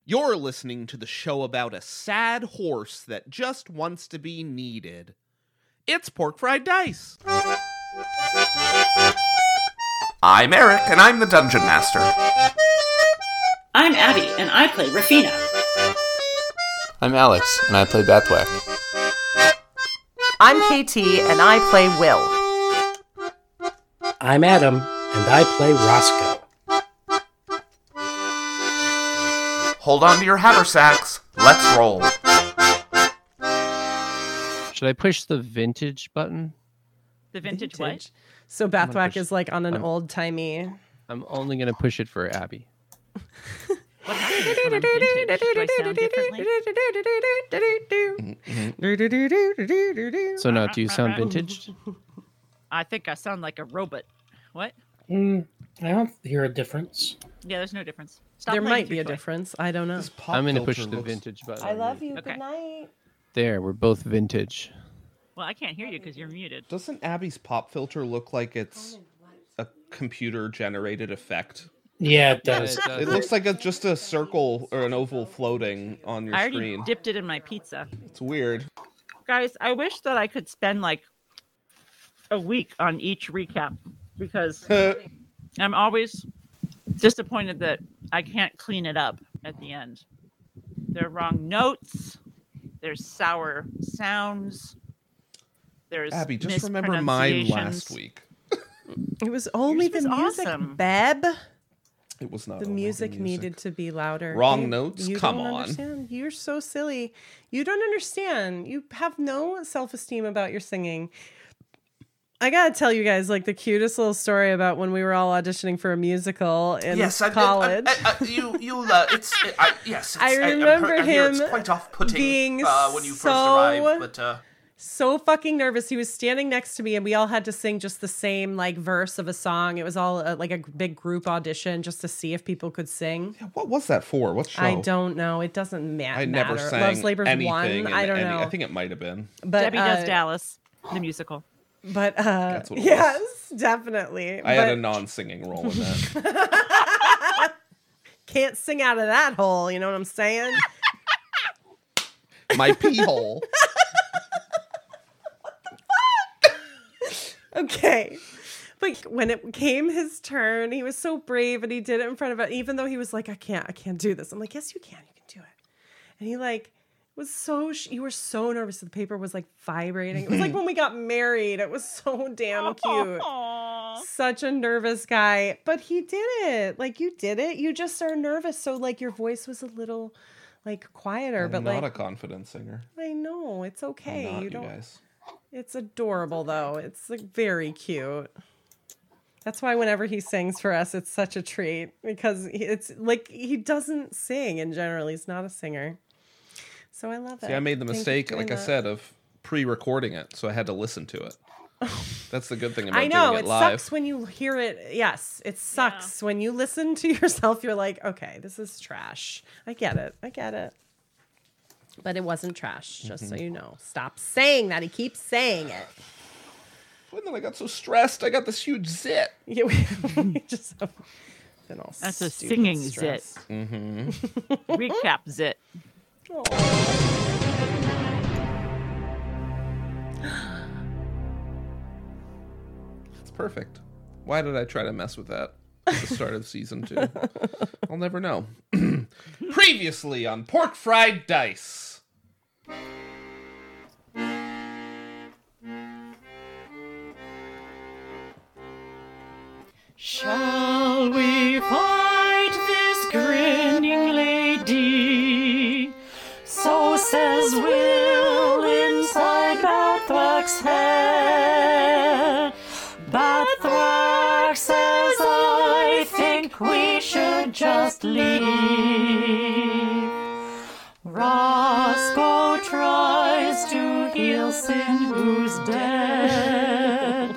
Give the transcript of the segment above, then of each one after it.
You're listening to the show about a sad horse that just wants to be needed. It's Pork Fried Dice. I'm Eric, and I'm the Dungeon Master. I'm Abby, and I play Rafina. I'm Alex, and I play Bathwack. I'm KT, and I play Will. I'm Adam, and I play Roscoe. Hold on to your haversacks. Let's roll. Should I push the vintage button? The vintage what? So Bathwack is like on an old-timey... I'm only going to push it for Abby. What happens when I'm vintage? Do I sound differently? So now, do you sound vintage? I think I sound like a robot. What? I don't hear a difference. Yeah, there's no difference. Stop There playing might with be your a toy. difference. I don't know. I'm going to push the vintage button. I love you. Okay. Good night. There, we're both vintage. Well, I can't hear you because you're muted. Doesn't Abby's pop filter look like it's a computer-generated effect? Yeah, it does. It looks like it's just a circle or an oval floating on your I already screen. dipped it in my pizza. It's weird. Guys, I wish that I could spend like a week on each recap because I'm always disappointed that I can't clean it up at the end. There are wrong notes. There's sour sounds. There's Abby, just remember mine last week. It was only Yours the was music, awesome. Beb. It was not The only music needed to be louder. Wrong notes? You Come don't on. Understand. You're so silly. You don't understand. You have no self-esteem about your singing. I gotta tell you guys, like, the cutest little story about when we were all auditioning for a musical in college. Yes, I remember him it's quite off-putting being when you first arrive, but so fucking nervous. He was standing next to me, and we all had to sing just the same like verse of a song. It was all like a big group audition just to see if people could sing. What was that for? What show? I don't know. It doesn't matter. I never sang Love's Labor's anything. one. I don't know. I think it might have been. But Debbie Does Dallas, the musical. But That's what it yes, definitely. I had a non-singing role in that. Can't sing out of that hole. You know what I'm saying? My pee hole. Okay. But when it came his turn, he was so brave and he did it in front of it, even though he was like, I can't do this. I'm like, yes, you can do it. And he like was so, you were so nervous. The paper was like vibrating. It was like when we got married. It was so damn cute. Such a nervous guy, but he did it. Like you did it. You just are nervous. So like your voice was a little like quieter, but not like a confident singer. I know it's okay. I'm not, you don't. guys. It's adorable though. It's like very cute. That's why whenever he sings for us, it's such a treat because it's like he doesn't sing in general. He's not a singer. So I love it. See, I made the Thank you mistake, for like I doing said, of pre-recording it, so I had to listen to it. That's the good thing about I know doing it it live. sucks when you hear it. Yes, it sucks when you listen to yourself. You're like, okay, this is trash. I get it. But it wasn't trash, just so you know. Stop saying that. He keeps saying it. And then I got so stressed. I got this huge zit. Yeah, we just have been all That's a stupid singing stress. zit. Recap zit. It's perfect. Why did I try to mess with that at the start of season 2? I'll never know. Previously on Pork Fried Dice. Shall we fight this grinning lady? So says Will inside Bathwack's head. Bathwack says, I think we should just leave. Roscoe tries to heal Sin, who's dead.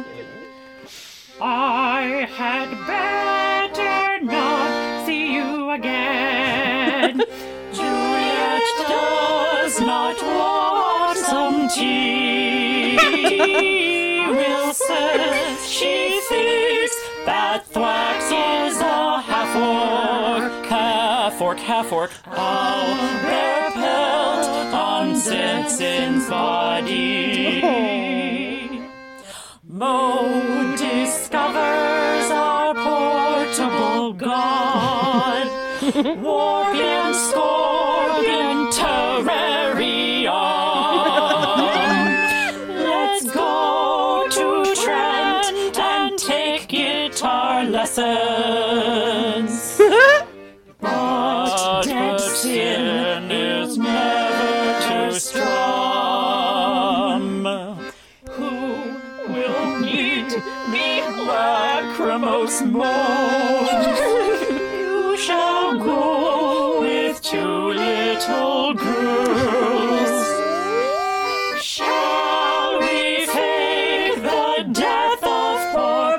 I had better not see you again. Juliet does not want some tea. Will says she thinks Bathwax is a half-orc, half-orc owlbear pelt on Zetsun's body. Mo discovers our portable god, Worgen Scorpion Terrarium. Let's go to Trent and take guitar lessons. But dead sin is never too strong. Who will need me lachrymose most? You shall go with 2 little girls. Shall we fake the death of poor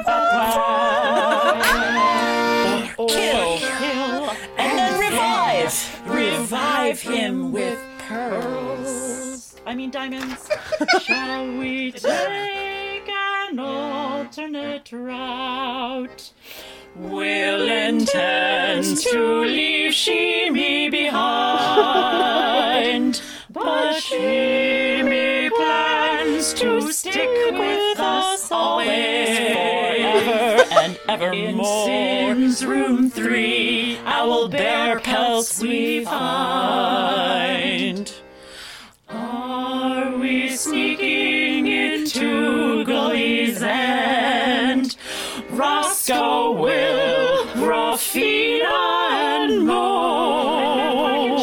Batman? Kill, and then revive him with pearls. I mean diamonds. Shall we take an alternate route? Will intend to leave Shimi behind, but Shimi plans to stick with us always, forever and evermore. In Sin's room 3, owlbear pelts we find. Are we sneaking into Gully's End? Roscoe, Will, Rafina, and Mo.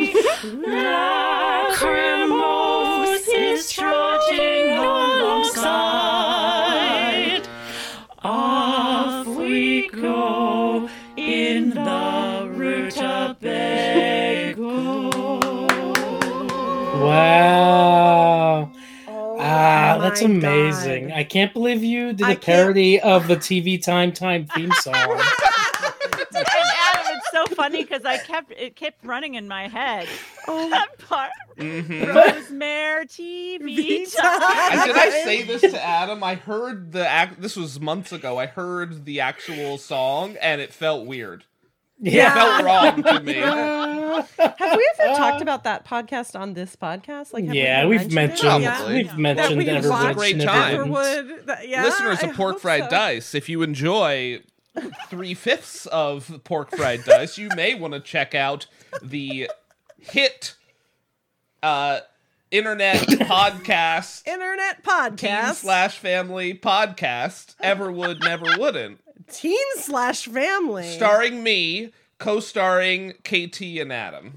Lachrymose is trotting alongside. Off we go in the Rutabago. Wow. Oh That's my amazing. God. I can't believe you did I a parody of the TV Time theme song. And Adam, it's so funny because it kept running in my head. Oh, That part. Mhm. Rosemare TV time. Did I say this to Adam? I heard this was months ago. I heard the actual song and it felt weird. It felt wrong to me. have we ever talked about that podcast on this podcast? Like, have Yeah, we we've mentioned mentioned Probably. we've mentioned we Everwood. watched Great Never time. Didn't. Everwood? Yeah, Listeners I of Pork hope Fried so. Dice, if you enjoy 3/5 of Pork Fried Dice, you may want to check out the hit internet podcast Internet podcast. teen/family podcast, Everwood Never Wouldn't, Teen/family. starring me, co-starring KT and Adam.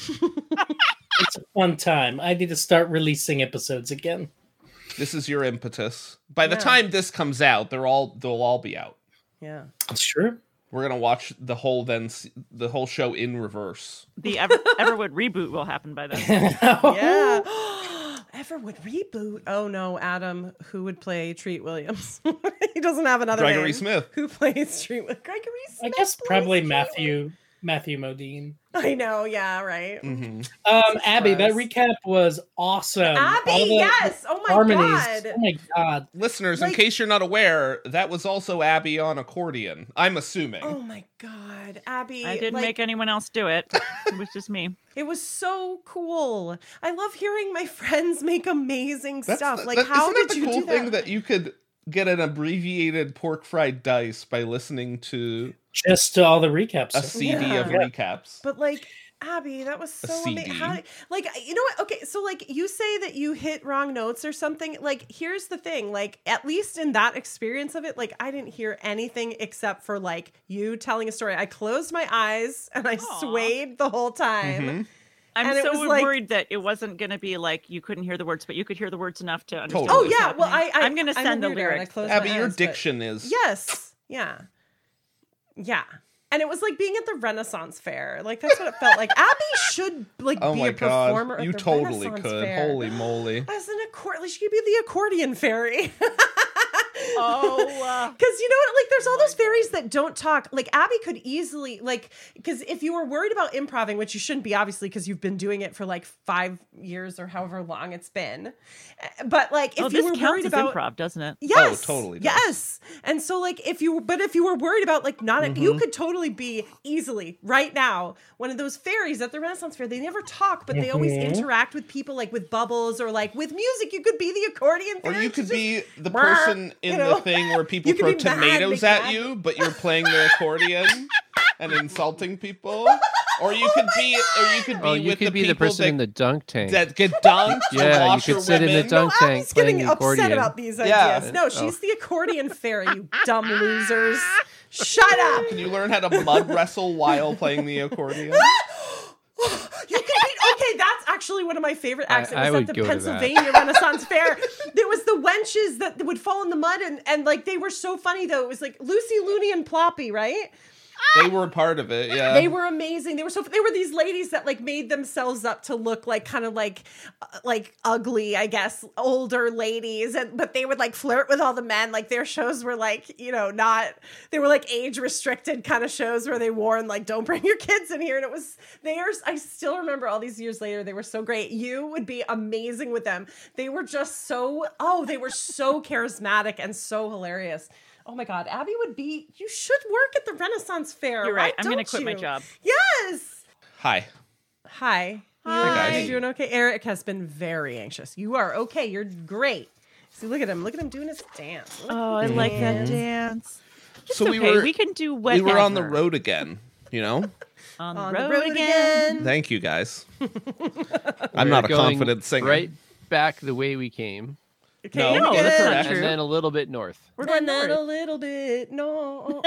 It's a fun time. I need to start releasing episodes again. This is your impetus. By the Yeah. time this comes out, they'll all be out. Yeah. Sure. We're gonna watch the whole show in reverse. The Everwood reboot will happen by then. Yeah. Everwood reboot. Oh no, Adam, who would play Treat Williams? He doesn't have another Gregory name. Smith. Who plays Treat Williams? Gregory I Smith. guess plays probably Treat Matthew Modine. I know, yeah, right. Mm-hmm. Abby, that Christ. recap was awesome. All Abby, the yes. Oh my harmonies. god. Oh my god. Listeners, in Like- case you're not aware, that was also Abby on accordion. I'm assuming. Oh my god, Abby. I didn't like, make anyone else do it. It was just me. It was so cool. I love hearing my friends make amazing stuff. Like, isn't how that did the you cool do thing that? that you could get an abbreviated Pork Fried Dice by listening to Just to all the recaps. a CD Yeah. of recaps? But like, Abby, that was A so CD. amazing. Like, you know what? Okay, so like you say that you hit wrong notes or something. Like, here's the thing. Like, at least in that experience of it, like I didn't hear anything except for like you telling a story. I closed my eyes and I Aw. swayed the whole time. Mhm. I'm And it so was like- worried that it wasn't going to be like you couldn't hear the words, but you could hear the words enough to understand. Totally. Oh what was yeah, well happening. I'm going to I'm send a the weirdo and I lyrics. closed Abby, my your eyes, but- diction is Yes. Yeah. Yeah. And it was like being at the Renaissance Fair. Like that's what it felt like. Abby should like oh be my a performer god, at you the totally Renaissance could. Fair. Holy moly! As an accordion, she could be the accordion fairy. Oh, Because you know what? Like, there's all those fairies that don't talk. Like, Abby could easily, like, because if you were worried about improving, which you shouldn't be, obviously, because you've been doing it for like 5 years or however long it's been. But like, if you this were counts worried as about improv, doesn't it? Yes. Oh, totally does. Yes. And so like if you were worried about like not you could totally be easily right now one of those fairies at the Renaissance Fair. They never talk, but they always interact with people like with bubbles or like with music. You could be the accordion Or fairy. you could just- be the person in you know? the thing where people You could throw be mad, tomatoes make at mad. you, but you're playing the accordion and insulting people. Or you could be Oh, you with could the be the people person in the dunk tank. that get dunked. Yeah, you could sit in the washerwomen. dunk No, tank Abby's playing getting the upset accordion. about these Yeah. ideas. No, she's the accordion fairy, you dumb losers. Shut up. Can you learn how to mud wrestle while playing the accordion? You can be okay. That's actually one of my favorite acts. It I was would at the go to that. Pennsylvania Renaissance Fair. There was the wenches that would fall in the mud, and like they were so funny though. It was like Lucy, Looney, and Ploppy, right? They were part of it, yeah. They were amazing. They were these ladies that like made themselves up to look like kind of like ugly, I guess, older ladies, but they would like flirt with all the men. Like their shows were like, you know, they were like age restricted kind of shows where they warned like don't bring your kids in here. And I still remember all these years later, they were so great. You would be amazing with them. They were just they were so charismatic and so hilarious. Oh my God, Abby you should work at the Renaissance Fair. You're right. Why I'm going to don't quit my you? job. Yes. Hi. Hi. guys. You doing okay? Eric has been very anxious. You are okay. You're great. See, look at him. Look at him doing his dance. Look Oh, I at like that him. dance. It's So okay. We can do whatever. we were on the road again, you know? On On the road again. Thank you guys. I'm not a We're going confident singer. Right back the way we came, Okay, No, you're that's good. correct. and then a little bit north. We're going And then a north. little bit north.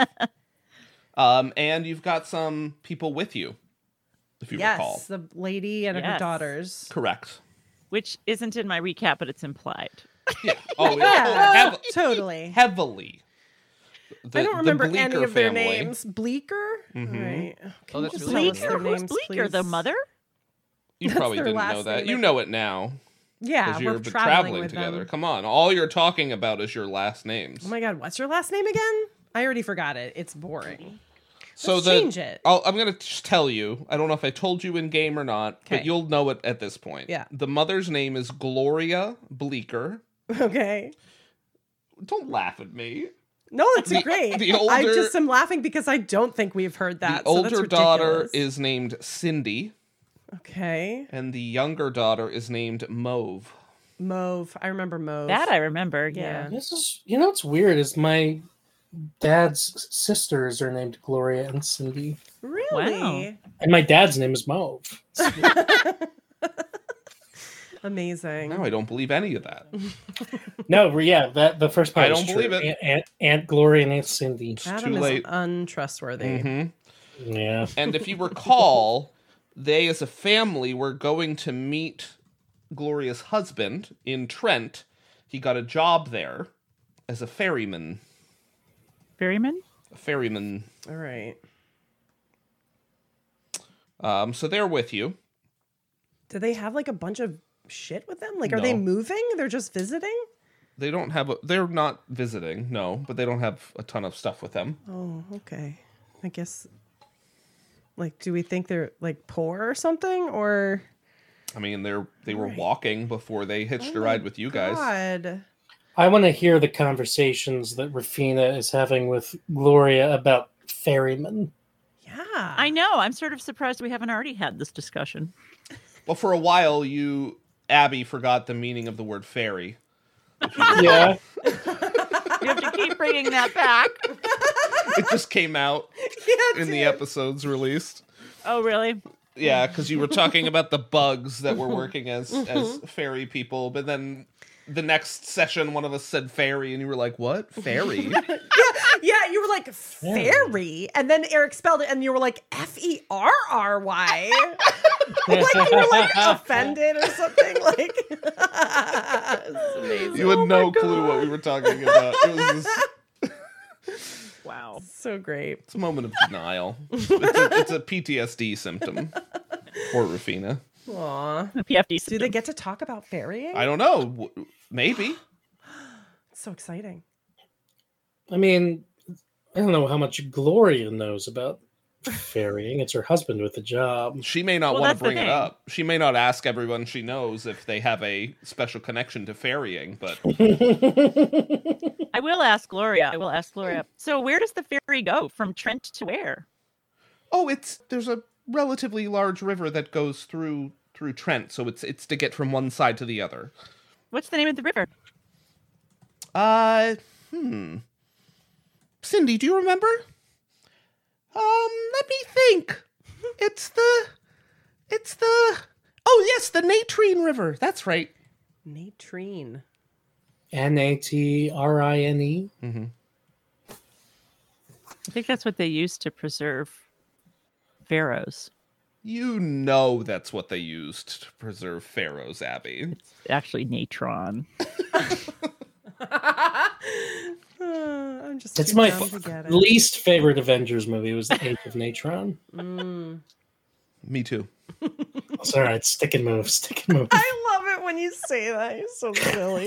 And you've got some people with you, if you recall. Yes, the lady and her Yes. daughters. Correct. Which isn't in my recap, but it's implied. Yeah. Oh, Yeah, yeah. totally. Heavily. I don't remember any Bleecker of their family. names. Bleeker? Mhm. Right. Can that's you just really tell us good. their Who's names, Bleeker? The please? mother? You That's probably their didn't last know that. name, You I know it now. Yeah, Because we're you're traveling with together. them. Come on. All you're talking about is your last names. Oh my God, what's your last name again? I already forgot it. It's boring. So Let's change it. I'm going to just tell you. I don't know if I told you in game or not, but Okay. you'll know it at this point. Yeah. The mother's name is Gloria Bleecker. Okay. Don't laugh at me. No, that's The- great. the I older- just am laughing because I don't think we've heard that. The so that's older daughter ridiculous. is named Cindy, Okay. and the younger daughter is named Mauve. Mauve. I remember Mauve. That I remember, yeah. This is, what's weird is my dad's sisters are named Gloria and Cindy, Really? and my dad's name is Mauve. Amazing. Now I don't believe any of that. No, yeah, that the first part. I is don't true. believe it. Aunt Gloria and Aunt Cindy. It's Adam too is late. untrustworthy. Mhm. Yeah. And if you recall, they as a family were going to meet Gloria's husband in Trent. He got a job there as a ferryman. Ferryman? A ferryman. All right. So they're with you. Do they have like a bunch of shit with them? Like, are they No. moving? They're just visiting? They don't have they're not visiting, no, but they don't have a ton of stuff with them. Oh, okay. I guess. Like, do we think they're like poor or something? Or. I mean, they were Right. walking before they hitched a ride with you guys. God. I want to hear the conversations that Rafina is having with Gloria about ferrymen. Yeah. I know. I'm sort of surprised we haven't already had this discussion. Well, for a while, Abby, forgot the meaning of the word ferry. Yeah. You have to keep bringing that back. It just came out Yeah, in the dude. episodes released. Oh, really? Yeah, because you were talking about the bugs that were working as fairy people, but then the next session, one of us said fairy, and you were like, "What fairy?" Yeah, you were like fairy, and then Eric spelled it, and you were like Ferry. Like you were like offended or something. Like it's amazing. You had no clue what we were talking about. It was just, Wow. So great. it's a moment of denial. It's a PTSD symptom. Poor Rufina. Aw. The PFD. Do they get to talk about ferrying? I don't know. Maybe. so exciting. I mean, I don't know how much Gloria knows about ferrying. It's her husband with the job. She may not Well, want that's to the bring it thing. up. She may not ask everyone she knows if they have a special connection to ferrying, but I will ask Gloria. So where does the ferry go from Trent to where? there's a relatively large river that goes through Trent, so it's to get from one side to the other. What's the name of the river? Cindy, do you remember? Let me think. It's the oh yes, the Natrine River. That's right. Natrine. Natrine. I think that's what they used to preserve pharaohs. You know that's what they used to preserve pharaohs, Abby. Actually, natron. I'm just It's too my dumb to get it. least favorite Avengers movie was The Age of Natron. Me too. It's all right. Stick and move. Stick and move. I love it when you say that. You're so silly.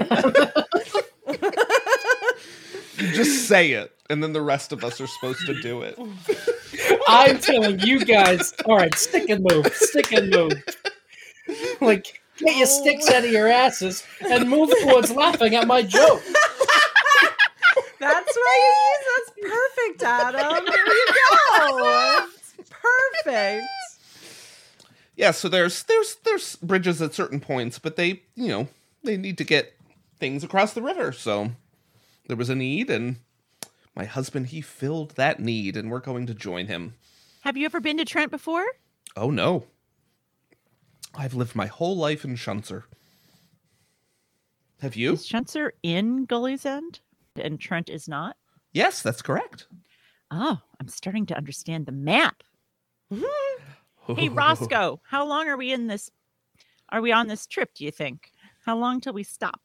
You just say it, and then the rest of us are supposed to do it. I'm telling you guys. All right. Stick and move. Stick and move. Like, get your sticks out of your asses and move towards laughing at my joke. That's why you use. That's perfect, Adam. There you go. It's perfect. Yeah, so there's bridges at certain points, but they need to get things across the river. So there was a need, and my husband, he filled that need, and we're going to join him. Have you ever been to Trent before? Oh no. I've lived my whole life in Shunser. Have you? Is Shunser in Gully's End and Trent is not? Yes, that's correct. Oh, I'm starting to understand the map. Hey, Roscoe, how long are we on this trip, do you think? How long till we stop?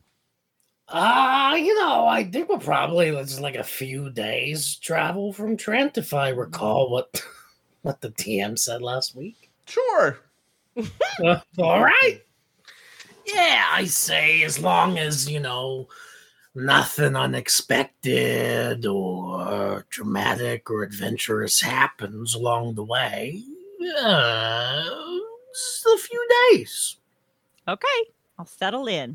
I think we're probably just like a few days travel from Trent, if I recall what the TM said last week. Sure. All right. Yeah, I say as long as, nothing unexpected or dramatic or adventurous happens along the way. Just a few days. Okay, I'll settle in.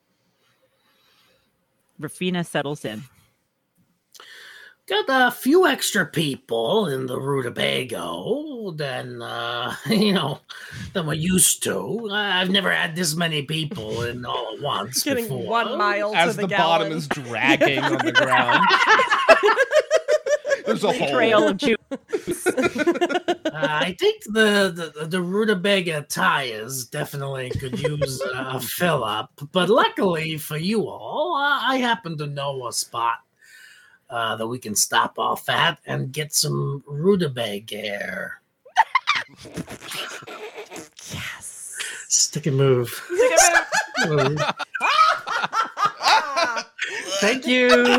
Rafina settles in. Got a few extra people in the Rutabago than we're used to. I've never had this many people in all at once Getting before. 1 mile As to the the bottom gallon. is dragging on the ground. There's a hole. Trail of juice. I think the Rutabaga tires definitely could use a fill up, but luckily for you all, I happen to know a spot that we can stop off at and get some Rutabaga air. Yes. Stick and move. Thank you.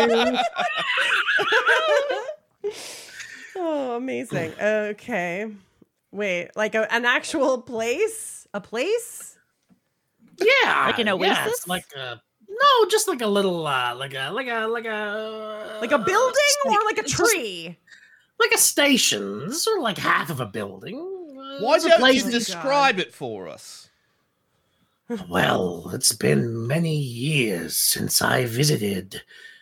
Oh, amazing. Okay. Wait, like an actual place? A place? Yeah, Like an oasis? Just like a little, like a Like a building or like a tree? like a station, sort of like half of a building. Why It's a don't place you that- describe it for us? Well, it's been many years since I visited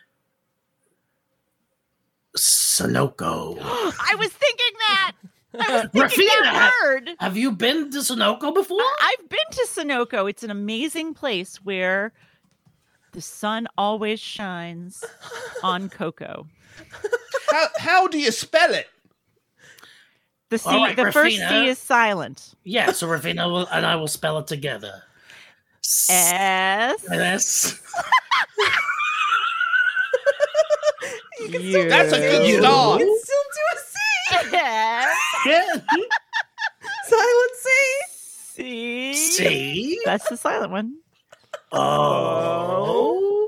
Sunoco. I was thinking that. I was thinking Rafina, that word. Have you been to Sunoco before? I've been to Sunoco. It's an amazing place where the sun always shines on cocoa. How do you spell it? The C, All right, the first Rafina. C is silent. Yeah, so Rafina and I will spell it together. S. S. That's a good You start. can still do a C. S. Silent C. C. C. That's the silent one. O.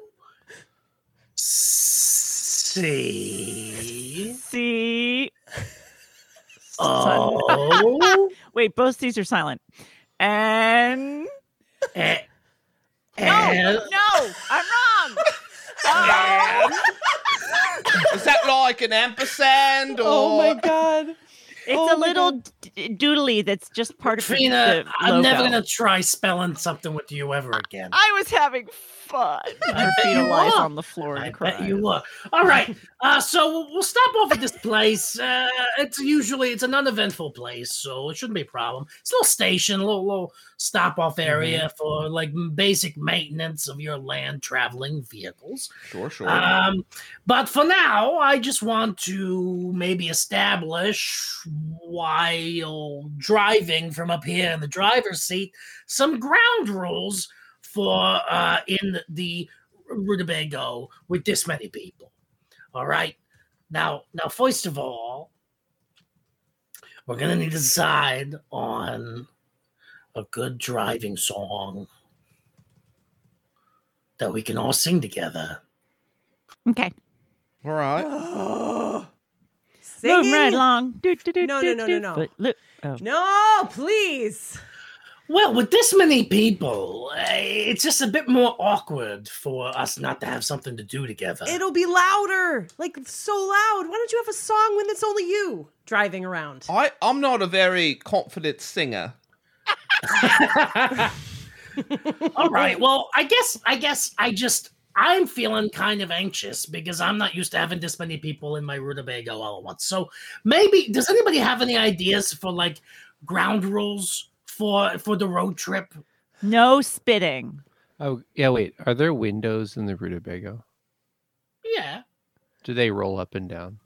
C. C. O. Wait, both C's are silent. And And no, I'm wrong. Is that like an ampersand? Or... Oh my god. It's Oh a my little doodly that's just part of Trina, the I'm never logo. gonna try spelling something with you ever again. I was having fun. I Her bet fetal you lies are. on the floor and I crying. bet you were. All right. So we'll stop off at this place. It's an uneventful place, so it shouldn't be a problem. It's a little station, a little stop off area for like basic maintenance of your land traveling vehicles. Sure. But for now, I just want to maybe establish, while driving from up here in the driver's seat, some ground rules for in the Rutabago with this many people. All right. Now, first of all, we're gonna need to decide on a good driving song that we can all sing together. Okay. All right. Singing? Moving right along. No. Oh. No, please. Well, with this many people, it's just a bit more awkward for us not to have something to do together. It'll be louder. Like so loud. Why don't you have a song when it's only you driving around? I'm not a very confident singer. All right. Well, I guess I'm feeling kind of anxious because I'm not used to having this many people in my Rutabago all at once. So maybe, does anybody have any ideas for like ground rules for the road trip? No spitting. Oh, yeah, wait. Are there windows in the Rutabago? Yeah, Do they roll up and down?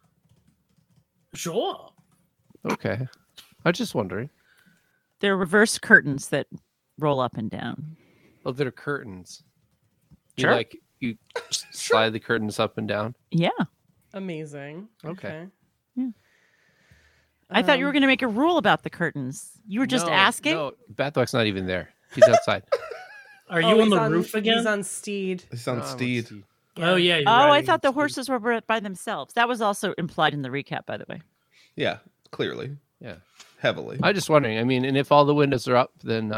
sure. Okay. I was just wondering. They're reverse curtains that roll up and down. Oh, they're curtains. Sure. You slide the curtains up and down? Yeah. Amazing. Okay. I thought you were going to make a rule about the curtains. You were just No, asking? No, Bathwack's not even there. He's outside. Are you on he's the roof again? He's on Steed. It's on Oh, Steed. Oh yeah. You're Oh, I riding thought the Steed. horses were by themselves. That was also implied in the recap, by the way. Yeah, clearly. Yeah. Heavily. I'm just wondering. I mean, and if all the windows are up, then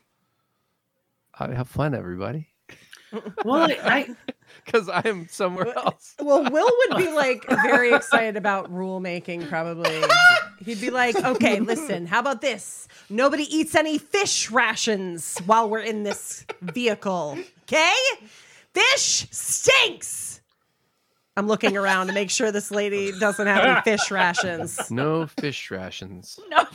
have fun, everybody. Well, I Because I am somewhere else. Well, Will would be like very excited about rule making, probably. He'd be like, okay, listen, how about this? Nobody eats any fish rations while we're in this vehicle. Okay? Fish stinks. I'm looking around to make sure this lady doesn't have any fish rations. No fish rations. No.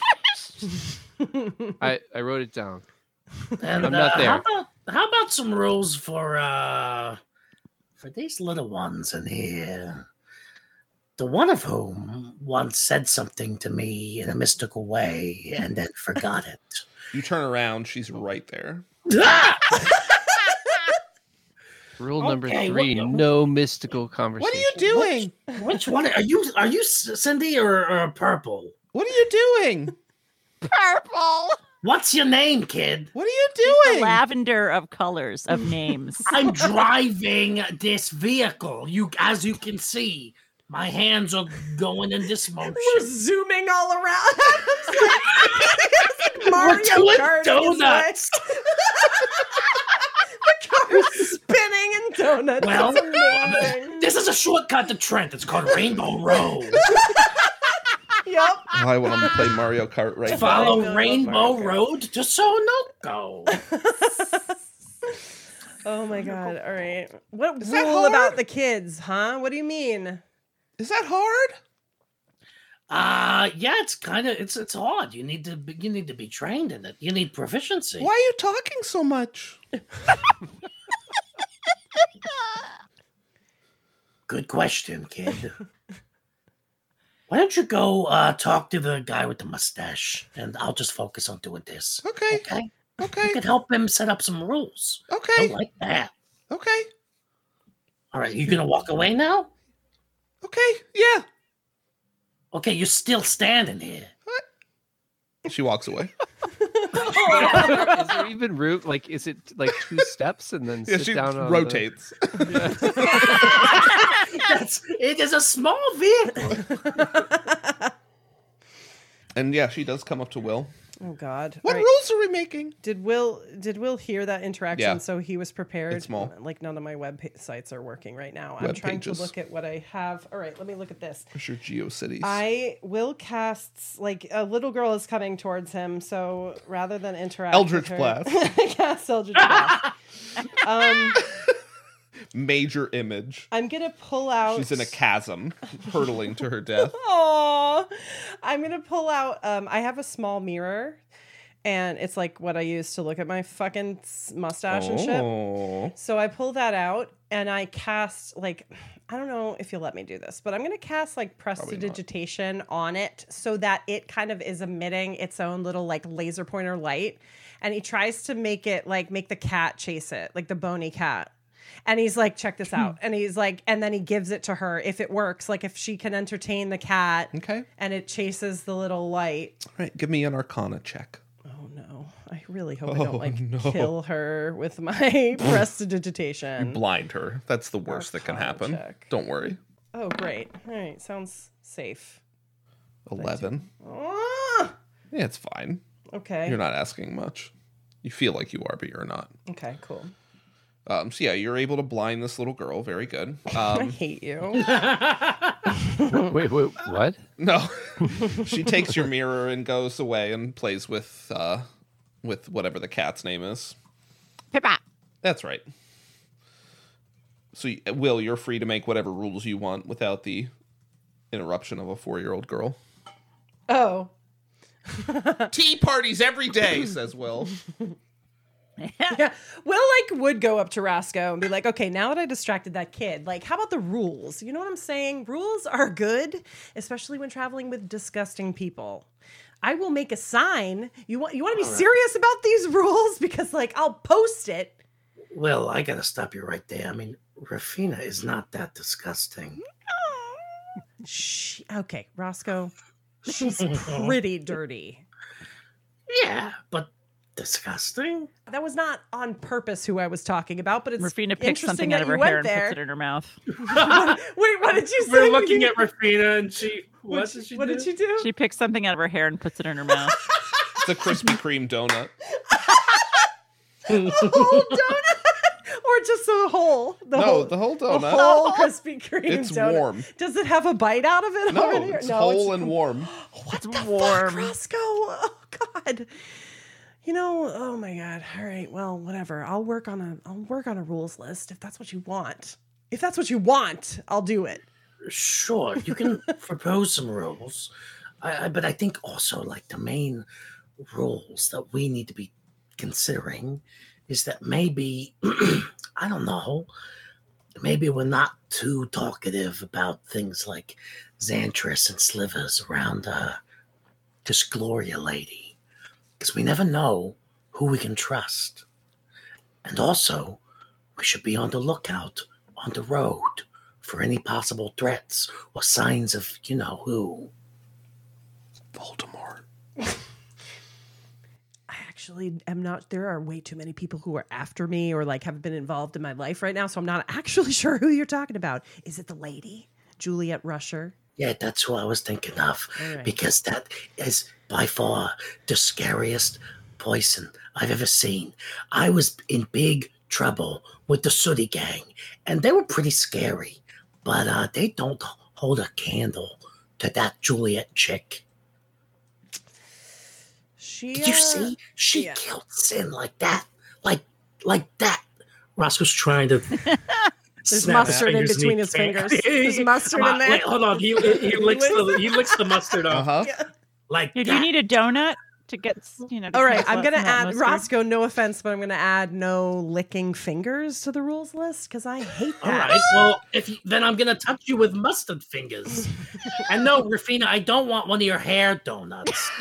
I wrote it down. and, I'm not there. How about some rules for these little ones in here? The one of whom once said something to me in a mystical way and then forgot it. You turn around, she's right there. Rule number Okay, 3: what- no mystical conversation. What are you doing? Which one are you? Are you Cindy or Purple? What are you doing? Purple. What's your name, kid? What are you The doing? lavender of colors, of names. I'm driving this vehicle. As you can see, my hands are going in this motion. We're zooming all around. It's like Mario doing Kart. donuts. The car's spinning in donuts. Well, It's amazing. this is a shortcut to Trent. It's called Rainbow Road. Yep. I want to play Mario Kart right now. Follow know, Rainbow Mario Kart. Road to Sonoco. Oh my god. All right. What Is that rule hard? about the kids, huh? What do you mean? Is that hard? Yeah, it's kind of it's hard. You need to be trained in it. You need proficiency. Why are you talking so much? Good question, kid. Why don't you go talk to the guy with the mustache, and I'll just focus on doing this. Okay. Okay. Okay. You could help him set up some rules. I Okay. like that. Okay. All right, you gonna walk away now? Okay. Yeah. Okay, you're still standing here. She walks away. Is there even room? Like, is it like 2 steps and then Yeah, sit she down on rotates. It is a small vehicle. And yeah, she does come up to Will Oh God! What All right. rules are we making? Did Will hear that interaction? Yeah. So he was prepared. It's small. Like none of my sites are working right now. I'm Web trying pages. to look at what I have. All right, let me look at this. Where's your GeoCities? Will casts like a little girl is coming towards him. So rather than interact, Eldritch with her, Blast. cast Eldritch Blast. Major image. I'm gonna pull out. She's in a chasm, hurtling to her death. Aww. I'm gonna pull out. I have a small mirror, and it's like what I use to look at my fucking mustache and shit. Oh. So I pull that out, and I cast like I don't know if you'll let me do this, but I'm gonna cast like prestidigitation on it so that it kind of is emitting its own little like laser pointer light, and he tries to make it like make the cat chase it, like the bony cat. And he's like, check this out. And he's like, and then he gives it to her if it works, like if she can entertain the cat. Okay. And it chases the little light. All right, give me an Arcana check. Oh no. I really hope I don't like no. kill her with my prestidigitation. Blind her. That's the worst that can Arcana happen. check. Don't worry. Oh, great. All right. Sounds safe. 11. Ah! Yeah, it's fine. Okay. You're not asking much. You feel like you are, but you're not. Okay, cool. So yeah, you're able to blind this little girl. Very good. I hate you. Wait, what? No, she takes your mirror and goes away and plays with whatever the cat's name is. Pippa. That's right. So Will, you're free to make whatever rules you want without the interruption of a 4-year-old girl. Oh. Tea parties every day, says Will. Yeah. Will would go up to Roscoe and be like, okay, now that I distracted that kid, like, how about the rules? You know what I'm saying? Rules are good, especially when traveling with disgusting people. I will make a sign. You want to be serious about these rules? Because like I'll post it. Well, I gotta stop you right there. I mean, Rafina is not that disgusting. Okay, Roscoe. She's pretty dirty. Yeah, but disgusting? That was not on purpose who I was talking about, but it's Rafina picks something out of her hair and puts it in her mouth. Wait, what did you say? We're looking at Rafina and she... What did she do? She picks something out of her hair and puts it in her mouth. It's a Krispy Kreme donut. A whole donut? Or just a whole? The whole donut. A whole Krispy Kreme It's donut. warm. Does it have a bite out of it? No, already? it's whole and warm. What the fuck, Roscoe? Oh, God. You know, oh my God. All right, well, whatever. I'll work on a rules list if that's what you want. If that's what you want, I'll do it. Sure, you can propose some rules. But I think also like the main rules that we need to be considering is that maybe, I don't know, maybe we're not too talkative about things like Xantris and slivers around this Gloria lady. Because we never know who we can trust. And also, we should be on the lookout on the road for any possible threats or signs of, you know, who. Voldemort. I actually am not. There are way too many people who are after me or like have been involved in my life right now, so I'm not actually sure who you're talking about. Is it the lady, Juliet Rusher? Yeah, that's who I was thinking of. Right. Because that is by far the scariest poison I've ever seen. I was in big trouble with the Sooty Gang, and they were pretty scary. But they don't hold a candle to that Juliet chick. Did you see? She killed Sin like that. Like that. Roscoe's trying to... There's mustard in between his fingers. There's mustard in there. Wait, hold on. He licks the mustard off. Uh-huh. Like Do you need a donut to get, you know? All right, I'm going to add, Roscoe, no offense, but I'm going to add no licking fingers to the rules list because I hate that. All right, well, then I'm going to touch you with mustard fingers. And no, Rafina, I don't want one of your hair donuts.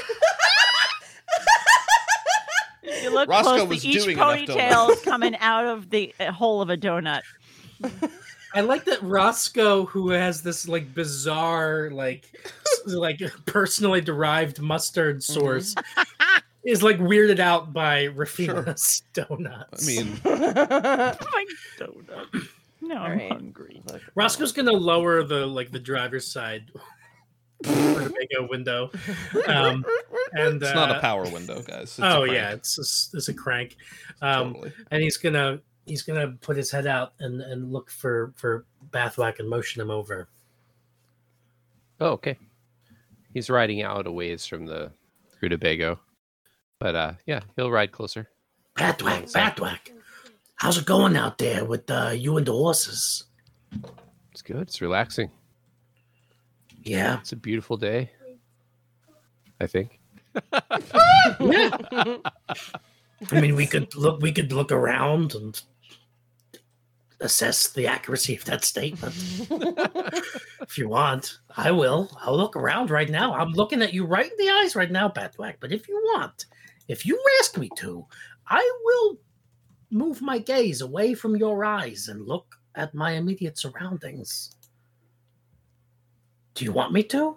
You look Roscoe close was to each doing enough ponytail donuts. coming out of the hole of a donut. I like that Roscoe, who has this like bizarre, like personally derived mustard source, is like weirded out by Rafina's donuts. I mean, My donut. No, I'm right. hungry. Roscoe's gonna lower the driver's side Winnebago window. And It's not a power window, guys. It's a oh crank. yeah, it's a crank. Totally. And he's gonna put his head out and look for Bathwack and motion him over. Oh, okay. He's riding out a ways from the Rutabago. But yeah, he'll ride closer. Bathwack, how's it going out there with you and the horses? It's good. It's relaxing. Yeah. It's a beautiful day. I think. Yeah. I mean, we could look around and assess the accuracy of that statement. If you want, I will. I'll look around right now. I'm looking at you right in the eyes right now, Bathwack. But if you want, if you ask me to, I will move my gaze away from your eyes and look at my immediate surroundings. Do you want me to?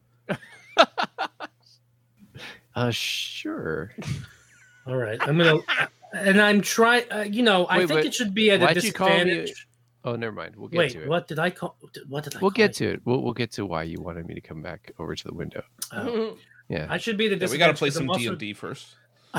Sure. All right, I'm gonna, and I'm trying. I Wait, think it should be at a why'd you call me- disadvantage. Oh, never mind. We'll get Wait, to it. what did I call? What did I? We'll call get to it. We'll get to why you wanted me to come back over to the window. Oh. Yeah. I should be the Yeah, we got to disadvantage. play 'cause some I'm D also- and D first.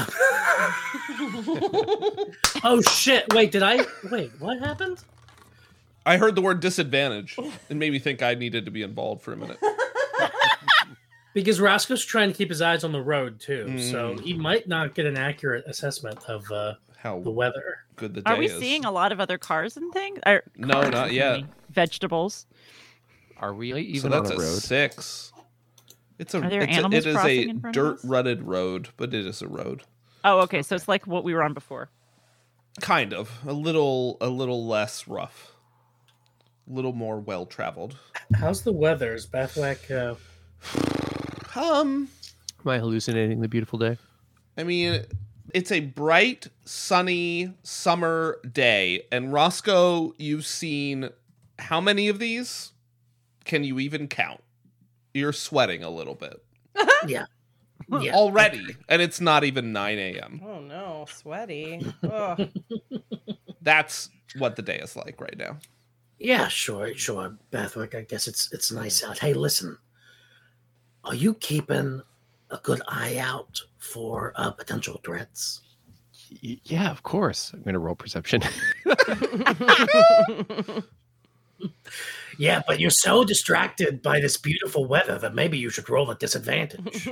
Oh shit! Wait, what happened? I heard the word disadvantage. It made me think I needed to be involved for a minute. Because Roscoe's trying to keep his eyes on the road too, so he might not get an accurate assessment of How the weather. good the day Are we is. seeing a lot of other cars and things? Or No, cars, not excuse yet. me, Vegetables. Are we even So that's on a a road? 6. It's a. Are there It animals is crossing a in front of dirt us? rutted road, but it is a road. Oh, okay. So it's like what we were on before. Kind of a little less rough, a little more well traveled. How's the weather? Is Bathwack? Am I hallucinating the beautiful day? I mean, it's a bright, sunny summer day, and Roscoe, you've seen how many of these? Can you even count? You're sweating a little bit Yeah. already, and it's not even 9 a.m. Oh no, sweaty. Ugh. That's what the day is like right now. Yeah, sure, Bathwick. I guess it's nice out. Hey, listen, are you keeping a good eye out for potential threats? Yeah, of course. I'm going to roll perception. Yeah, but you're so distracted by this beautiful weather that maybe you should roll at disadvantage.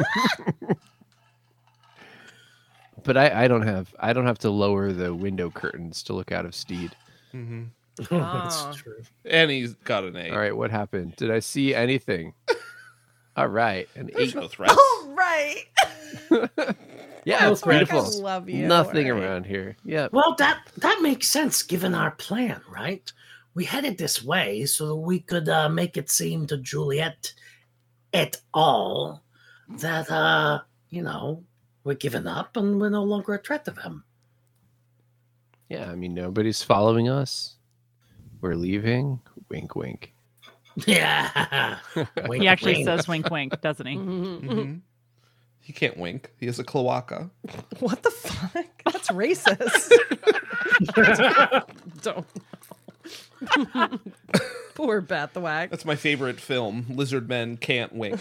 But I don't have to lower the window curtains to look out of Steed. Mm-hmm. That's true. And he's got an 8. All right, what happened? Did I see anything? All right, an There's 8. no threats. Oh, right. Yeah, it's Bathwack, beautiful. I love you. Nothing All right. around here. Yeah. Well, that makes sense given our plan, right? We headed this way so that we could make it seem to Juliet et al. That we're giving up and we're no longer a threat to them. Yeah, I mean, nobody's following us. We're leaving. Wink, wink. Yeah. Wink, He actually wink. says wink, wink, doesn't he? Mm-hmm. He can't wink. He has a cloaca. What the fuck? That's racist. Don't. Poor Bathwack. That's my favorite film. Lizard men can't wink.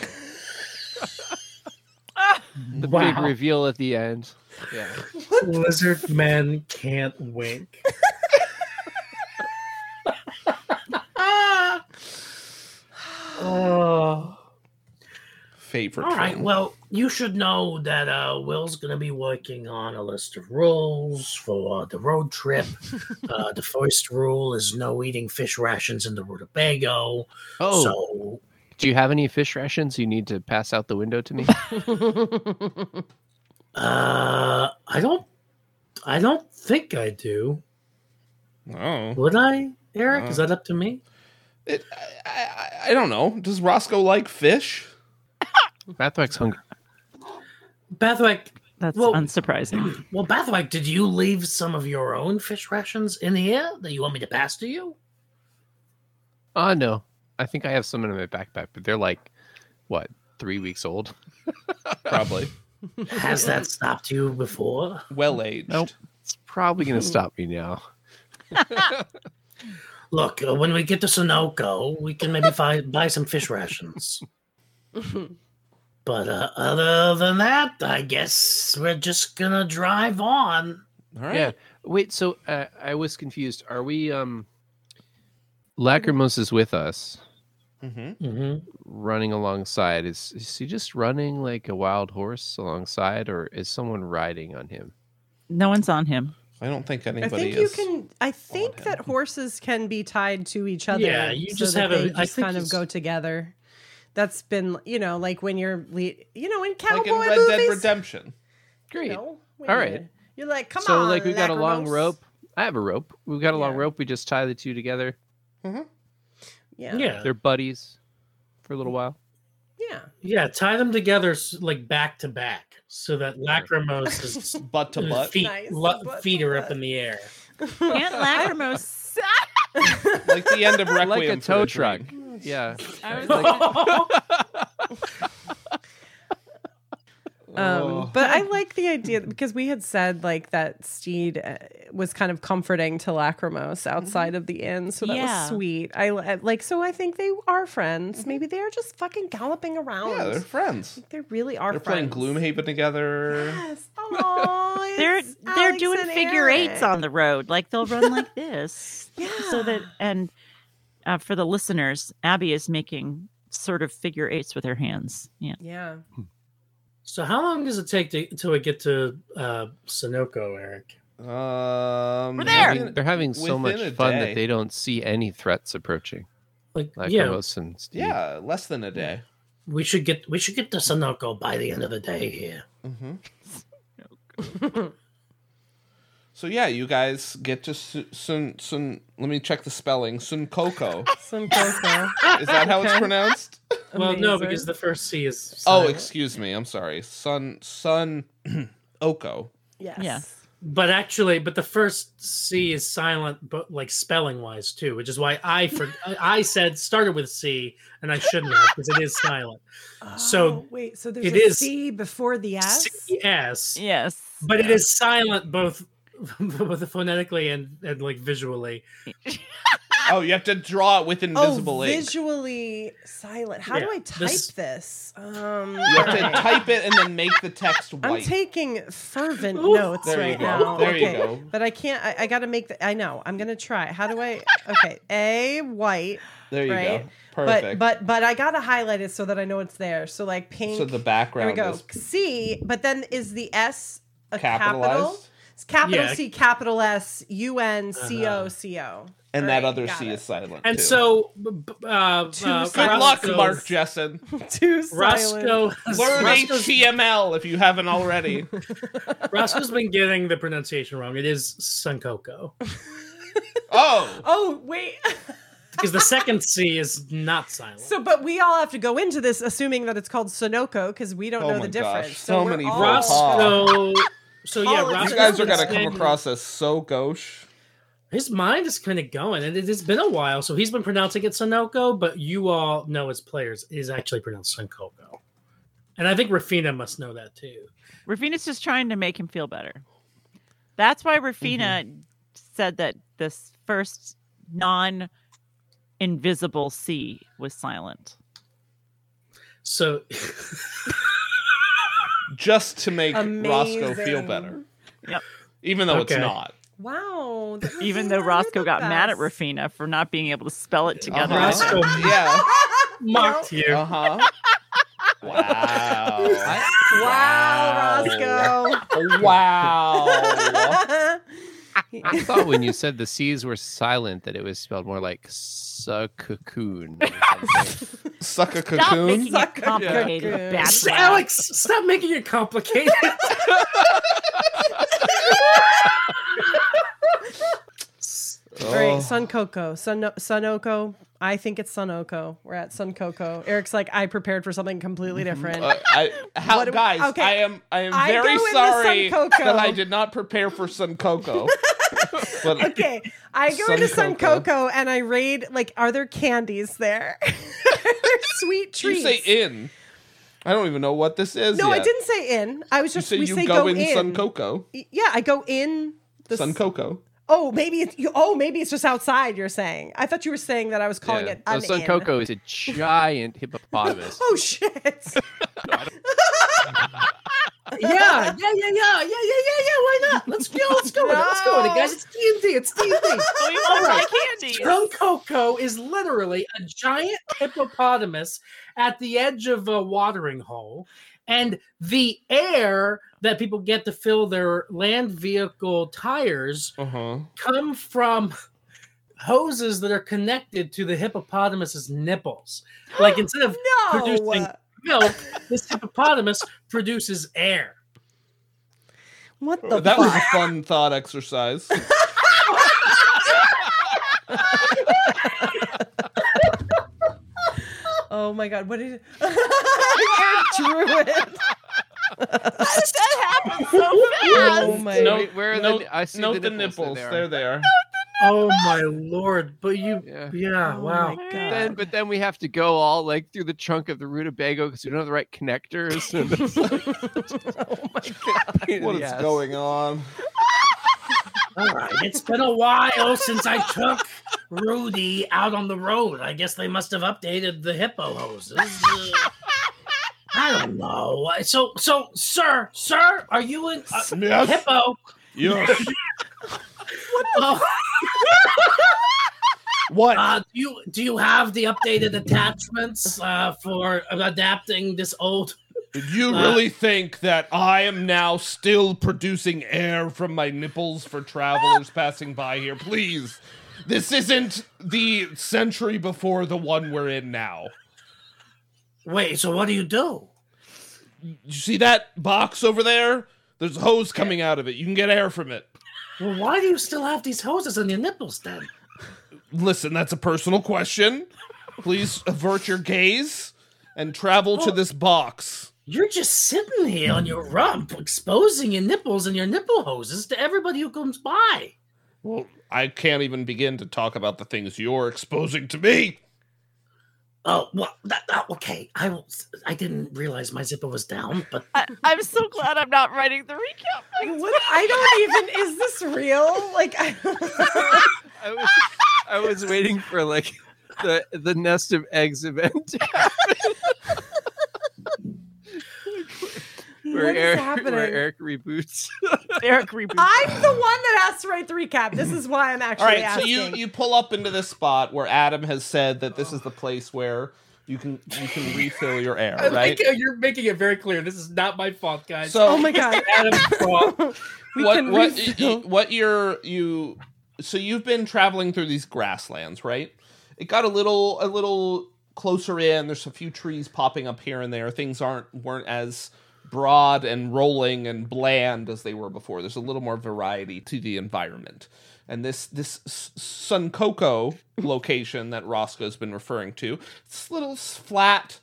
The Wow. big reveal at the end. Yeah. Lizard men can't wink. Oh. Favorite. All right. film. Well, you should know that Will's going to be working on a list of rules for the road trip. The first rule is no eating fish rations in the Rutabago. Oh, So, do you have any fish rations you need to pass out the window to me? I don't think I do. Oh. Would I, Eric? Is that up to me? I don't know. Does Roscoe like fish? Bathwack's hungry. Bathwack, That's Well- unsurprising. Well, Bathwack, did you leave some of your own fish rations in here that you want me to pass to you? No. I think I have some in my backpack, but they're like, what, 3 weeks old? Probably. Has that stopped you before? Well aged. Nope. It's probably going to stop me now. Look, when we get to Sunoco, we can maybe buy some fish rations. But other than that, I guess we're just gonna drive on. All right. Yeah. Wait. So I was confused. Are we? Lacrimose is with us, running alongside. Is he just running like a wild horse alongside, or is someone riding on him? No one's on him. I don't think anybody I think is. you can. I think that horses can be tied to each other. Yeah, you so just that have they I just think kind of it's- go together. That's been, like when you're, in cowboy like in Red movies. Dead Redemption. Great. All right. You're like, come So on. like we got a long Lacrimose. rope. I have a rope. We've got a long Yeah. rope. We just tie the two together. Yeah. They're buddies for a little while. Yeah. Yeah, tie them together like back to back so that Lacrimose is Butt to butt. feet, Nice. Butt feet to are up butt. in the air. Can't Lacrimose? Like the end of Requiem Like a for tow a truck. Dream. Yeah. I was But I like the idea because we had said like that Steed was kind of comforting to Lacrimose outside of the inn, so that Yeah. was sweet. I like, so I think they are friends. Maybe they are just fucking galloping around. Yeah, they're friends. They really are. They're playing friends. Gloomhaven together. Yes. Oh, they're Alex doing and figure eights Eric. on the road. Like they'll run like this. Yeah. So that for the listeners, Abby is making sort of figure eights with her hands. Yeah. Yeah. So how long does it take until we get to Sunoco, Eric? We're there. They're having so much within a fun day. that they don't see any threats approaching. Like Lacrimose and Steve. Yeah, less than a day. we should get to Sunoco by the end of the day here. So yeah, you guys get to Sun. Let me check the spelling. Sunkoko. Sunkoko. Is that how it's pronounced? Well, no, Amazing. because the first C is Oh, silent. excuse me. I'm sorry. Sun Oko. Yes. Yeah. But the first C is silent, but like spelling wise too, which is why I said started with C and I shouldn't have because it is silent. So Oh, wait, so there's it a is C before the S? CS, Yes. but it is silent both phonetically and like visually. Oh, you have to draw it with invisible ink. Visually silent. How do Yeah, I type this- this? You have to type it and then make the text I'm white. taking fervent notes There you right go. now. There you Okay, go. But I can't. I got to make the. I know. I'm gonna try. How do I? Okay, A white. There you right? go. Perfect. But I gotta highlight it so that I know it's there. So like pink. So the There background we go. is C. But then is the S a capital? capitalized, It's capital Yeah. C, capital S, UNCO. and All that right, other got C it. is silent. And too. so, good luck, Roscoe's- Mark Jessen. Too silent. Learn Roscoe's, HTML if you haven't already. Roscoe's been getting the pronunciation wrong. It is Sunkoko Oh, Oh wait. because the second C is not silent. So, but we all have to go into this assuming that it's called Sunoco because we don't Oh know my the difference. gosh, so we're many all- faux pas. Roscoe. So yeah, Call it- Roscoe's you guys are been gonna come saying- across as so gauche. His mind is kind of going, and it's been a while, so he's been pronouncing it Sunoco, but you all know as players it is actually pronounced Sunkoko. And I think Rafina must know that too. Rafina's just trying to make him feel better. That's why Rafina said that this first non-invisible C was silent. So Just to make Roscoe feel Amazing. better. Yep. Even though it's Okay. not. Wow. this Even is- though you're Roscoe the got mad at best. Rafina for not being able to spell it together. Roscoe Yeah. mocked you. Uh-huh. Wow. Wow, Roscoe. Wow. I thought when you said the C's were silent that it was spelled more like cocoon. Suck a Stop cocoon. making Suck it a complicated, cocoon. bad lad. Alex, stop making it complicated. All right, Sunkoko. Sunoko. I think it's Sunoko. We're at Sunkoko. Eric's like, I prepared for something completely different. What do we- Guys, okay. I am I very go into sorry Sunkoko. that I did not prepare for Sunkoko. But Okay, I go into Sunkoko. Sunkoko and I raid, like, are there candies there? Sweet you treats. say in. I don't even know what this is. No, I yet. didn't say in. I was You just, say we you say go in Sunkoko. Yeah, I go in the Sunkoko. Oh, maybe it's just outside. You're saying. I thought you were saying that I was calling it an Sun inn. Coco is a giant hippopotamus. Oh shit! Yeah. Why not? Let's go with it, guys. It's D&D. It's D&D. We want my candies. Sun Coco is literally a giant hippopotamus at the edge of a watering hole, and the air that people get to fill their land vehicle tires come from hoses that are connected to the hippopotamus's nipples. Like instead of producing milk, this hippopotamus produces air. What the That fuck? was a fun thought exercise. Oh my god, what did Eric drew it? How did that happen so fast? Oh my Note, Where are note, I see note the the nipples. nipples. There There they are. Oh my lord! But you, Yeah. Oh wow. my God. But then we have to go all like through the trunk of the rutabago because we don't have the right connectors. Oh my god. What is going on? All right, it's been a while since I took Rudy out on the road. I guess they must have updated the hippo hoses. I don't know. So, sir, are you in Yes. hippo? Yes. Oh, What? do you have the updated attachments for adapting this old? Do you really think that I am now still producing air from my nipples for travelers passing by here? Please. This isn't the century before the one we're in now. Wait, so what do you do? You see that box over there? There's a hose coming out of it. You can get air from it. Well, why do you still have these hoses on your nipples then? Listen, that's a personal question. Please avert your gaze and travel to this box. You're just sitting here on your rump, exposing your nipples and your nipple hoses to everybody who comes by. Well, I can't even begin to talk about the things you're exposing to me. Oh, well, okay. I didn't realize my zipper was down, but I'm so glad I'm not writing the recap. What? I don't even. Is this real? Like, I was waiting for like the nest of eggs event to happen. What is happening? Where Eric reboots. Eric reboots. I'm the one that has to write the recap. This is why I'm actually All right, asking. so you pull up into this spot where Adam has said that this is the place where you can refill your air, I right? like how you're making it very clear. This is not my fault, guys. So Oh my god. Adam's fault. So you've been traveling through these grasslands, right? It got a little closer in. There's a few trees popping up here and there. Things weren't as broad and rolling and bland as they were before. There's a little more variety to the environment. And this Sun Coco location that Roscoe's been referring to, it's a little flat,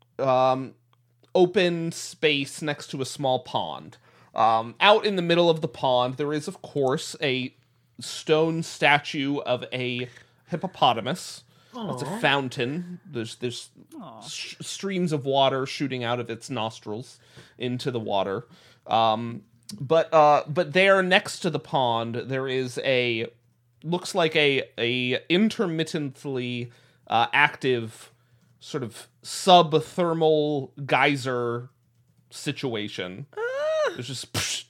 open space next to a small pond. Out in the middle of the pond, there is, of course, a stone statue of a hippopotamus. It's a fountain. There's streams of water shooting out of its nostrils into the water. But there next to the pond, there is looks like a intermittently active sort of subthermal geyser situation. There's just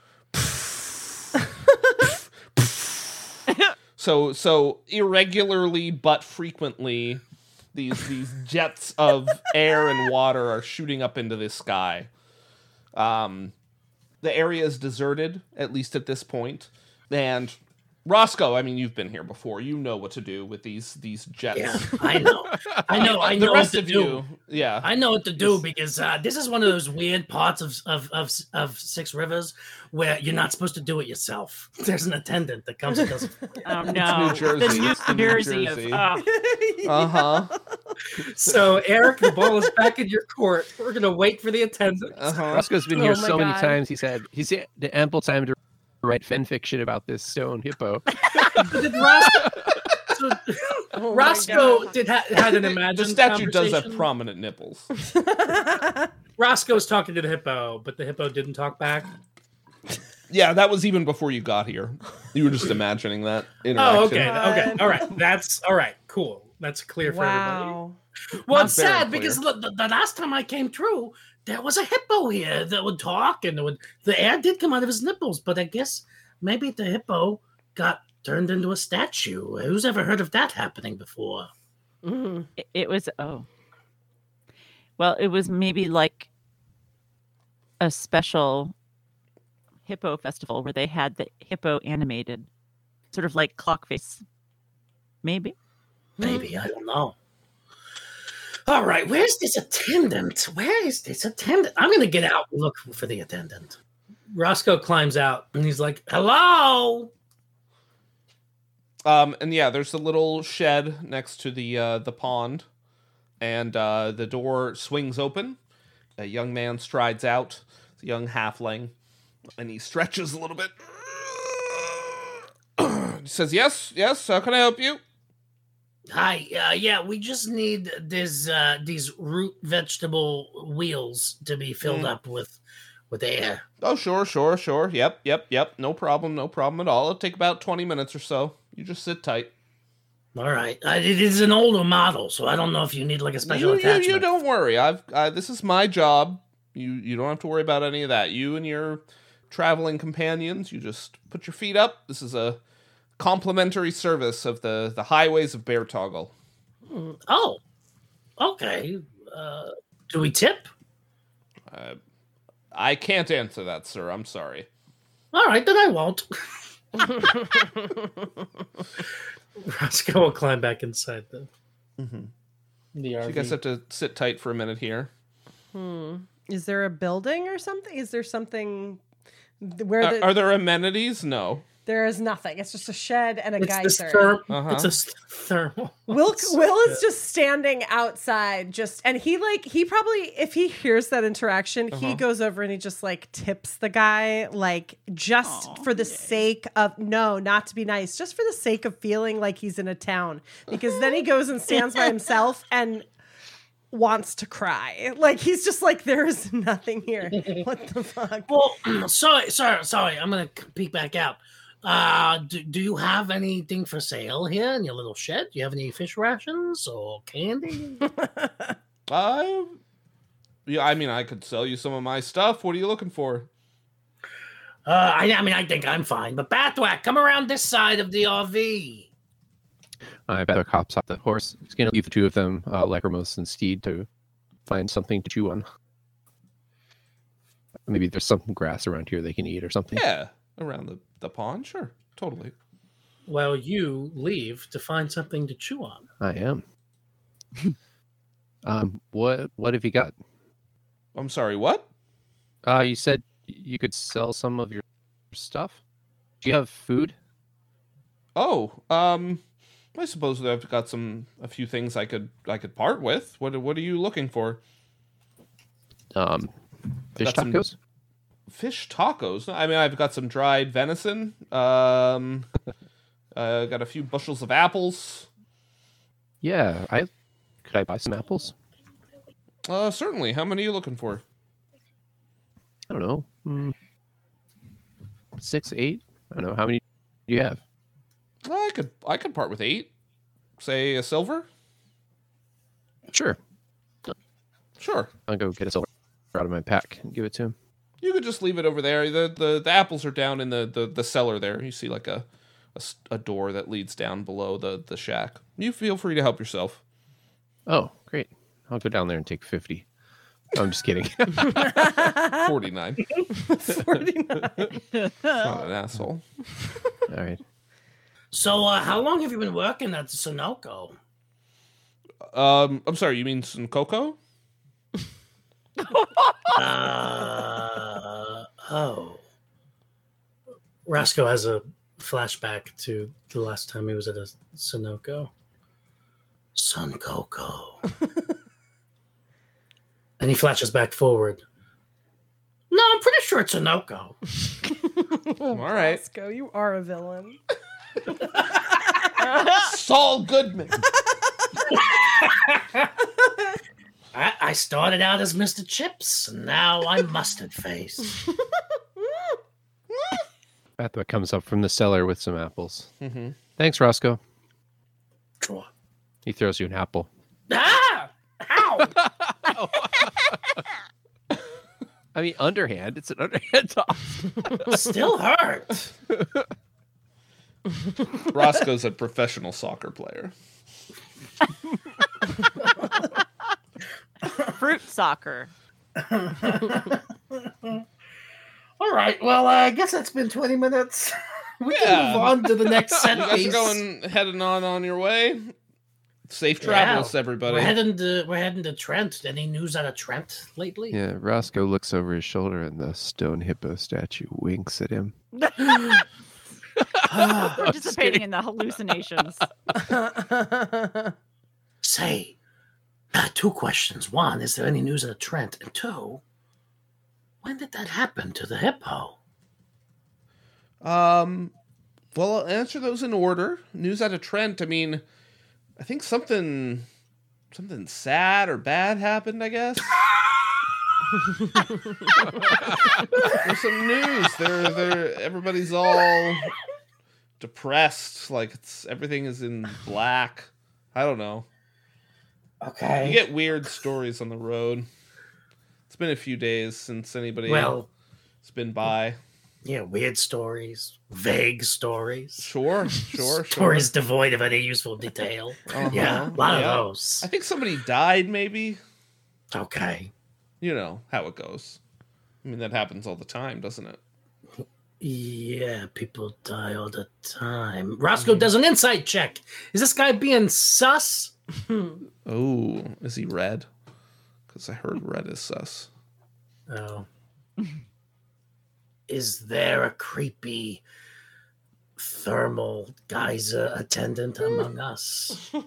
so irregularly but frequently these jets of air and water are shooting up into the sky. The area is deserted, at least at this point. And Roscoe, I mean, you've been here before. You know what to do with these jets. yeah, I know. I The know rest what to of do. you, yeah. I know what to do because this is one of those weird parts of Six Rivers where you're not supposed to do it yourself. There's an attendant that comes and does it for you. Oh no, New Jersey. the It's the New New Jersey of. Jersey. Oh. So, Eric, the ball is back in your court. We're going to wait for the attendant. Roscoe's been Oh here my so many God. times. He's had ample time to write fan fiction about this stone hippo. Did Roscoe, so, Oh my Roscoe God. had an imagined The statue does have conversation. prominent nipples. Roscoe's talking to the hippo, but the hippo didn't talk back. Yeah, that was even before you got here. You were just imagining that interaction. Oh, okay. All right. That's all right. Cool. That's clear for everybody. Wow. Well, it's Very sad clear. because the last time I came through, there was a hippo here that would talk and the air did come out of his nipples, but I guess maybe the hippo got turned into a statue. Who's ever heard of that happening before? Mhm. It was well, it was maybe like a special hippo festival where they had the hippo animated, sort of like Clockface. Maybe. Maybe, I don't know. All right, where's this attendant? Where is this attendant? I'm gonna get out and look for the attendant. Roscoe climbs out and he's like, "Hello." And yeah, there's a little shed next to the pond, and the door swings open. A young man strides out. It's a young halfling, and he stretches a little bit. He says, "Yes, how can I help you?" Hi, yeah, we just need these root vegetable wheels to be filled up with air. Oh, sure. Yep. No problem at all. It'll take about 20 minutes or so. You just sit tight. All right, it is an older model, so I don't know if you need like a special attachment. You don't worry. This is my job. You don't have to worry about any of that. You and your traveling companions, you just put your feet up. This is a complimentary service of the highways of Bear Toggle. Oh, okay. Do we tip? I can't answer that, sir. I'm sorry. All right, then I won't. Roscoe will climb back inside the You RV. guys have to sit tight for a minute here. Is there a building or something? Is there something where Are there amenities? No. there is nothing? It's just a shed and a It's this geyser. It's a thermal. Will is just standing outside, and he probably, if he hears that interaction, he goes over and he just like tips the guy, like just for the sake of not to be nice, just for the sake of feeling like he's in a town, because then he goes and stands by himself and wants to cry. Like he's just like, there's nothing here. What the fuck? Well, sorry. I'm gonna peek back out. Do you have anything for sale here in your little shed? Do you have any fish rations or candy? Yeah, I mean, I could sell you some of my stuff. What are you looking for? I think I'm fine. But Bathwack, come around this side of the RV. Bathwack hops off the horse. He's going to leave the two of them, Lachrymos and Steed, to find something to chew on. Maybe there's some grass around here they can eat or something. Yeah, around the pond. Sure, totally. Well, you leave to find something to chew on. I am. What have you got? I'm sorry, what? You said you could sell some of your stuff. Do you have food? Oh, I suppose I've got a few things I could part with. What are you looking for? Fish Got some- tacos? Fish tacos. I mean, I've got some dried venison. Got a few bushels of apples. Yeah, could I buy some apples? Certainly. How many are you looking for? I don't know. 6, 8? I don't know. How many do you have? I could part with 8. Say a silver. Sure. Sure. I'll go get a silver out of my pack and give it to him. You could just leave it over there. The apples are down in the cellar there. You see like a door that leads down below the shack. You feel free to help yourself. Oh, great. I'll go down there and take 50. I'm just kidding. 49. 49. Not an asshole. All right. So, how long have you been working at the Sunoco? I'm sorry, you mean some cocoa? Oh. Roscoe has a flashback to the last time he was at a Sunoco. Sun Coco. And he flashes back forward. No, I'm pretty sure it's Sunoco. All right. Roscoe, you are a villain. Saul Goodman. I started out as Mr. Chips, and now I'm Mustard Face. Bathwa comes up from the cellar with some apples. Mm-hmm. Thanks, Roscoe. Sure. He throws you an apple. Ah! Ow! I mean, underhand. It's an underhand toss. Still hurt. Roscoe's a professional soccer player. Fruit soccer. All right. Well, I guess it's been 20 minutes. We Yeah. can move on to the next set You guys piece. are heading on your way. Safe travels, everybody. We're heading to Trent. Any news out of Trent lately? Yeah, Roscoe looks over his shoulder and the stone hippo statue winks at him. Participating in the hallucinations. Say, 2 questions. 1, is there any news out of Trent? And 2, when did that happen to the hippo? Well, I'll answer those in order. News out of Trent. I mean, I think something sad or bad happened, I guess. There's some news. Everybody's all depressed. Like everything is in black. I don't know. Okay. You get weird stories on the road. It's been a few days since anybody has been by. Yeah, weird stories, vague stories. Sure. Stories devoid of any useful detail. Uh-huh. Yeah, a lot of those. I think somebody died, maybe. Okay. You know how it goes. I mean, that happens all the time, doesn't it? Yeah, people die all the time. Roscoe does an insight check. Is this guy being sus? Oh, is he red? Because I heard red is sus. Oh. Is there a creepy thermal geyser attendant among us? I'm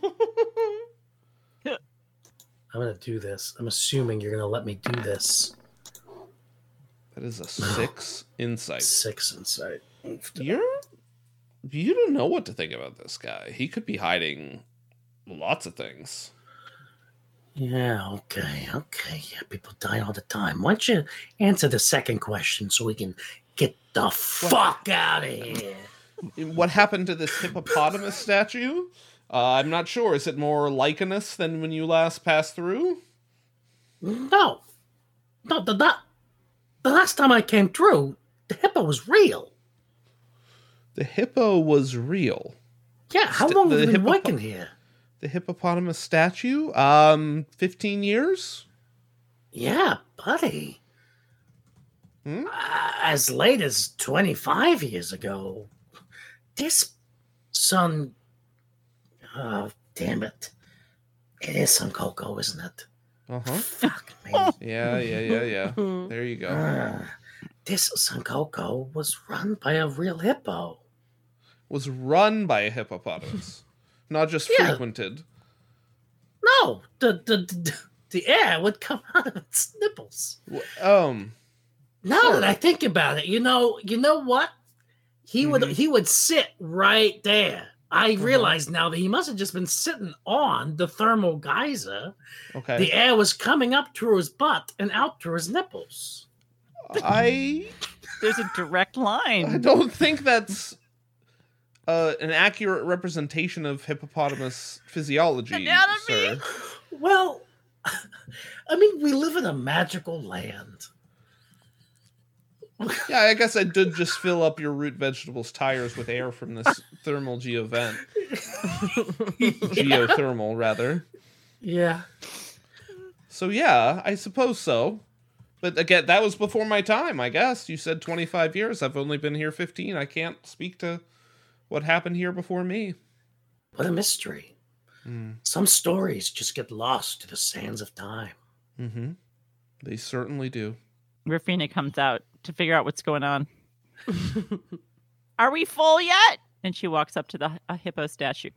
going to do this. I'm assuming you're going to let me do this. That is a 6 insight. 6 insight. You don't know what to think about this guy. He could be hiding lots of things. Yeah, okay. Yeah, people die all the time. Why don't you answer the second question so we can get the fuck out of here? What happened to this hippopotamus statue? I'm not sure. Is it more lichenous than when you last passed through? No. The last time I came through, the hippo was real. The hippo was real. Yeah, how long have you been working here? The hippopotamus statue? 15 years? Yeah, buddy. As late as 25 years ago. This Sun... Oh, damn it. It is Sun Coco, isn't it? Uh-huh. Fuck me. Yeah. There you go. This Sun Coco was run by a real hippo. Was run by a hippopotamus. Not just frequented. No, the air would come out of its nipples. Now that I think about it, you know what? He would sit right there. I realize now that he must have just been sitting on the thermal geyser. Okay. The air was coming up through his butt and out through his nipples. There's a direct line. I don't think that's an accurate representation of hippopotamus physiology, sir. Well, I mean, we live in a magical land. Yeah, I guess I did just fill up your root vegetables tires with air from this thermal geovent. Geothermal, rather. Yeah. So yeah, I suppose so. But again, that was before my time, I guess. You said 25 years. I've only been here 15. I can't speak to what happened here before me. What a mystery. Some stories just get lost to the sands of time. Mm-hmm. They certainly do. Rafina comes out to figure out what's going on. Are we full yet? And she walks up to a hippo statue.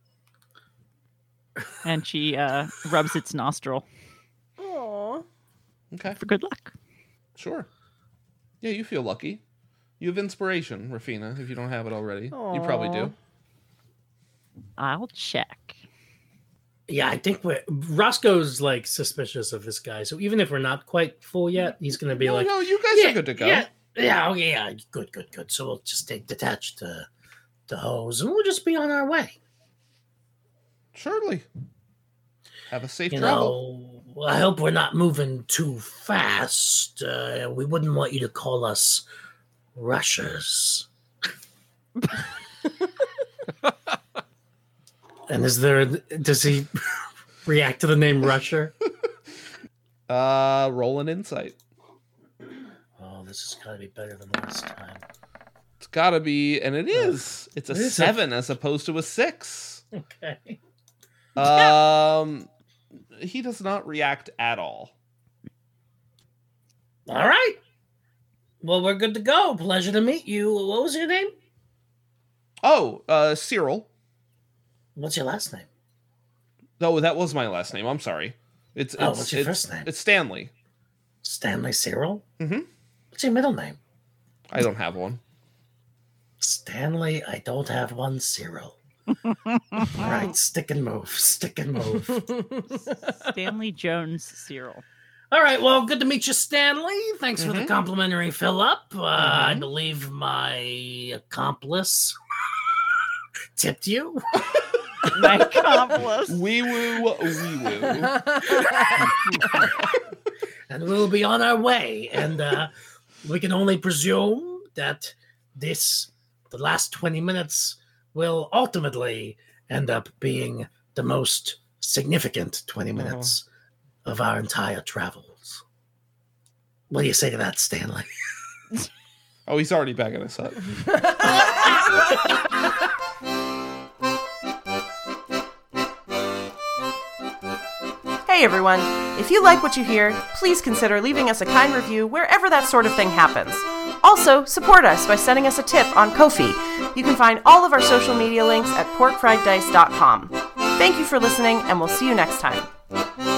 And she rubs its nostril. Aww. Okay. For good luck. Sure. Yeah, you feel lucky. You have inspiration, Rafina, if you don't have it already. You probably do. I'll check. Yeah, I think Roscoe's like suspicious of this guy. So even if we're not quite full yet, he's going to be No, you guys are good to go. Yeah, okay, yeah, good. So we'll just detach the hose and we'll just be on our way. Surely. Have a safe You travel. know, I hope we're not moving too fast. We wouldn't want you to call us rushers. And does he react to the name Rusher? Roll an insight. Oh, this has got to be better than last time. It's gotta be, and it is. It's a 7 as opposed to a 6. Okay. He does not react at all. All right. Well, we're good to go. Pleasure to meet you. What was your name? Oh, Cyril. What's your last name? No, that was my last name. I'm sorry. What's your first name? It's Stanley. Stanley Cyril? Mm-hmm. What's your middle name? I don't have one. Stanley, I don't have one. Cyril. All right, stick and move. Stanley Jones Cyril. All right, well, good to meet you, Stanley. Thanks for the complimentary fill-up. I believe my accomplice tipped you. My accomplice. Wee woo. And we'll be on our way. And we can only presume that the last 20 minutes will ultimately end up being the most significant 20 minutes of our entire travels. What do you say to that, Stanley? Oh, he's already backing us up. Hey everyone, if you like what you hear, please consider leaving us a kind review wherever that sort of thing happens. Also, support us by sending us a tip on Ko-fi. You can find all of our social media links at porkfrieddice.com. Thank you for listening, and we'll see you next time.